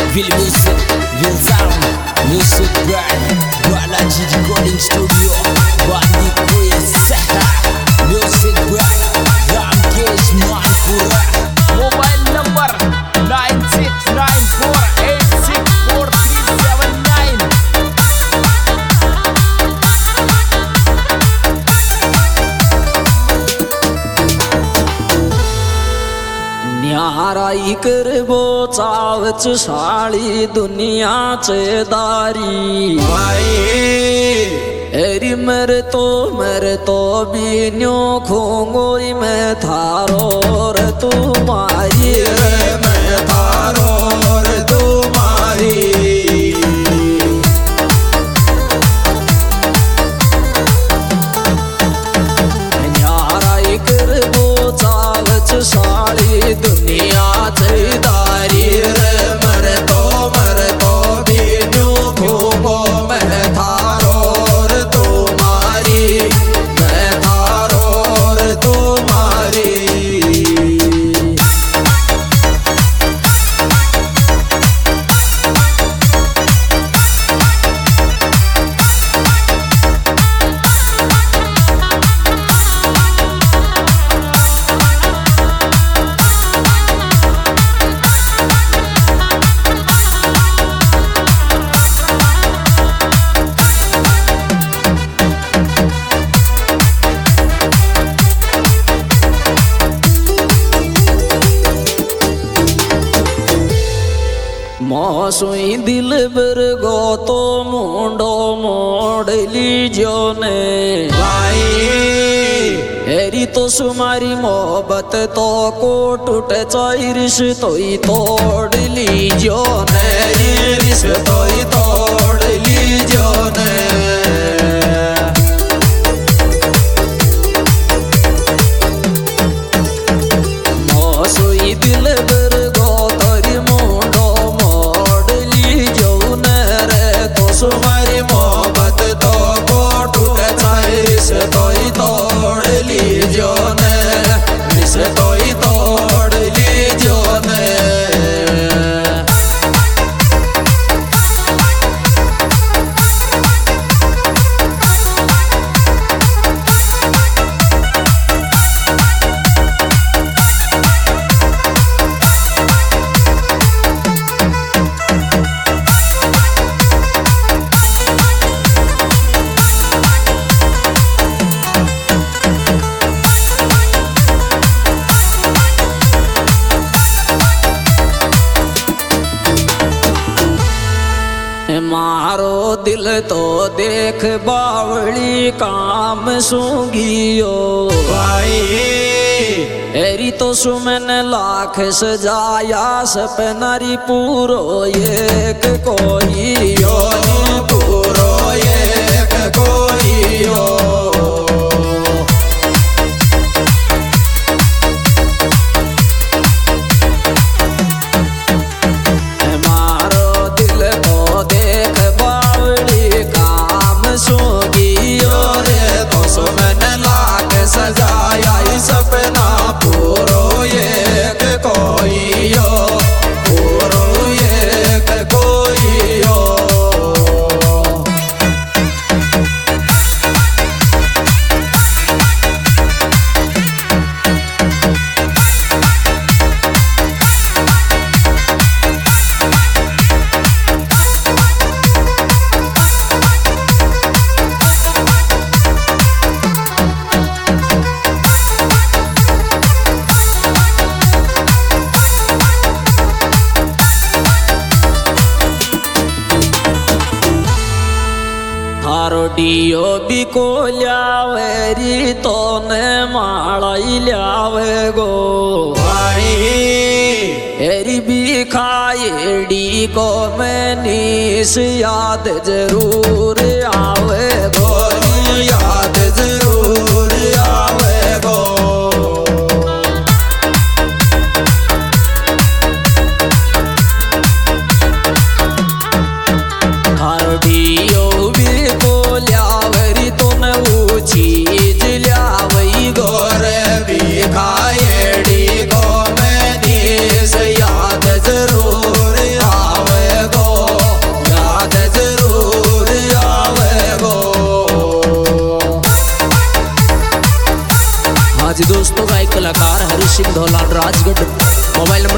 Will Music, Will Sound, Music Brand, Balaji Recording Studio, Bandi Quiz, Music Brand, Ramkesh Mankura. Mobile number 9694864379. न्याराई करबो चावच साळी दुनियाचे दारी एरी मर तो बिन्यो खोंगोई में थारो रे तुम्हारी मैं थारो रे तुम्हारी न्याराई करबो चावच साळी दुनिया चे दारी रे मर तो बिनु खोगो मैं थारो रे तुम्हारी मैं थारो रे तुम्हारी मोसुई दिल बर गो तो मुंडो मोड़ लीजो ने हेरी तो सुमारी मोहब्बत तो को टूट चाइरिश तो ही तोड़ लीजो ने रिस तो ही तोड़ लीजो ने मोसुई दिल बर गो तोरी मुंडो सुमारी मोहब्बत तो को टूट चाइरिस तो ही तोड़ लीजो ने रिस तो ही तोड़ लीजो ने मारो दिल तो देख बावली काम सूंगियो भाई एरी तो सुमन लाख सजाया सपनारी पूरो एक कोई यो पूरो एक कोई यो सजाया सपना पूरो एक कोई यो पूरो एक कोई यो थारो डियो भी को ल्यावेरी तो ने मालाई ल्यावे गो भाई एरी भी खाएडी को मैं नीस याद जरूर आवे गो याद जरूर आवे गो थारो डियो भी को ल्यावेरी तो ने वो चीज ल्यावई गो रे भी खाएड़ी को मैं नीस याद जरूर आवे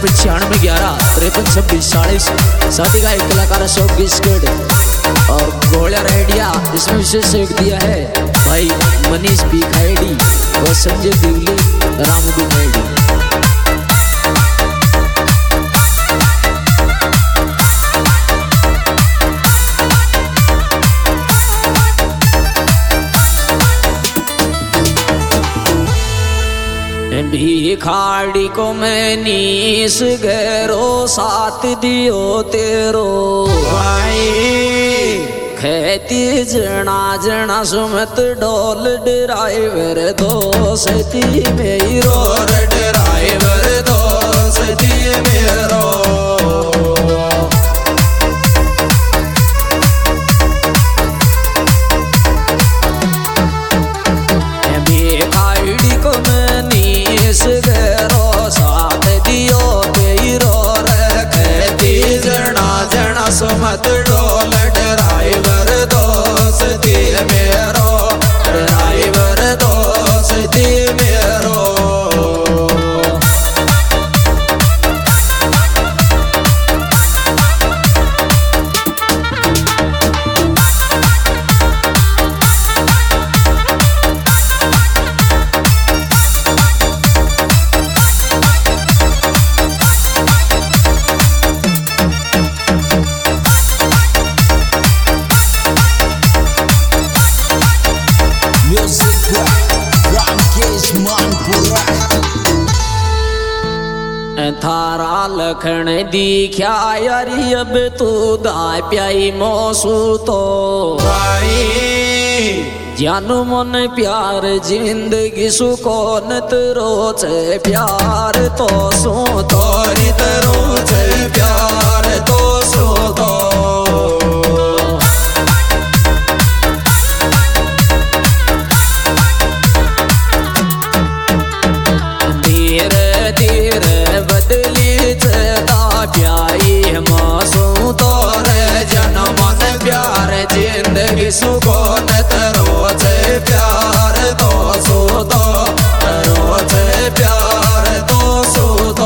9511 साथी का एक कलाकार अशोक बिस्किट और गोलिया रेडिया। इसमें विशेष सहयोग दिया है भाई मनीष पी खाएडी और संजय दिवली रामू खाएडी। भिखाड़ी को मैं नीस गैरो साथ दियो तेरो भाई खेती जना जना सुमत डोल ड्राइवर दोस्ती मेरो ड्राइवर दोस्ती मेरो भिखाड़ी को मैं नीस गैरो साथ दियो तेरो खेती जना जना सुमत डोल ड्राइवर दोस्ती मेरो ड्राइवर दोस्ती मेरो। थारा लखन दिख्या यारी अब तू दाय प्याई मौसू तो भाई जानू मन प्यार जिंदगी सुकोन रोच प्यार तो सो तोरी रोच प्यार तो सो तो धीरे धीरे बदली चेता प्याई मौसू तोर जन्म प्यार जिंदगी सुकोन रोज प्यार तो सो तो रोज प्यार तो सो तो।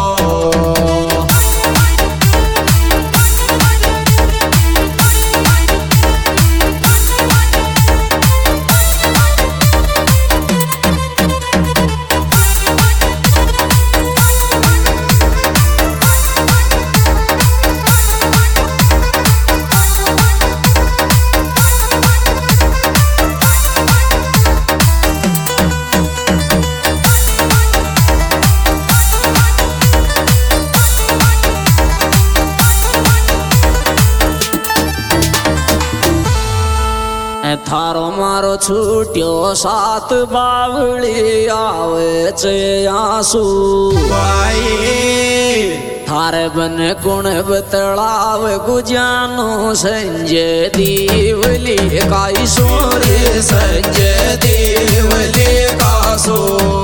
थारो मारो छूट्यो सात बावली आवे चे आंसू भाई थारे बन गुण बतलाव गुजानो संजय दीवली काई सोरे संजय दीवली का सो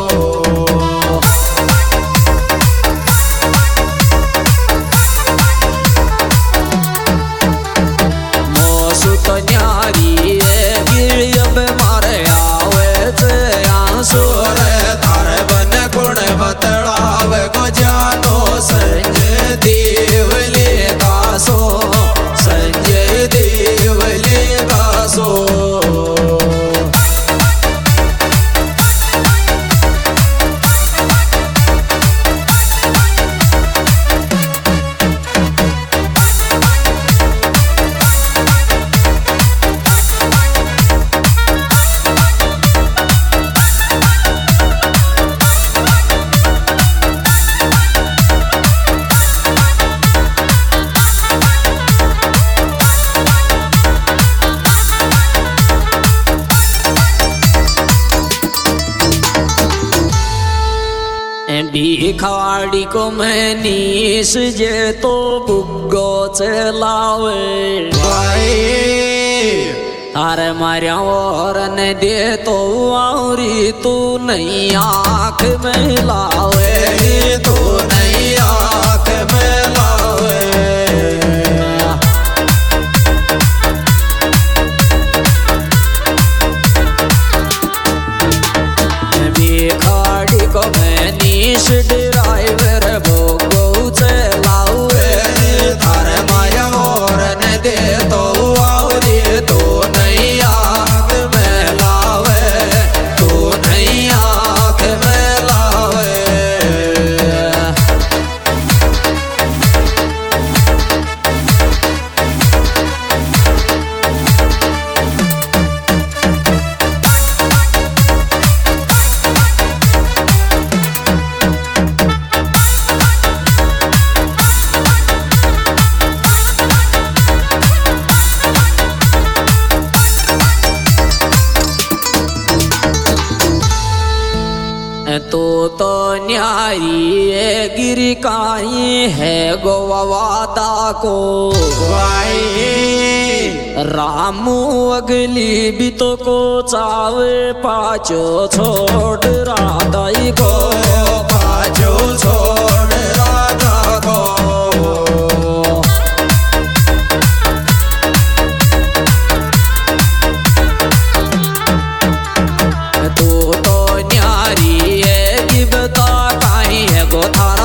मौसू तो न्यारी मारे आवे चे आंसू थारे बन गुण बतलाव गुजानो संजय दीवली का सो संजय दीवली का सो। भिखाड़ी को मैं नीस जे तो बुग्गो चलावे भाई थारे मारिया और ने दे तो आउरी तू नहीं आँख में लावे तू नहीं आँख में लावे भिखाड़ी को मैं नीस ड्राइवर भोगो न्यारी गिरी काई है गोवादा को रामू अगली भी तो को चावे पाचो छोड़ राधाई को पाचो छोड़ राधा को तू तो न्यारी है गिबता काई है गो थारा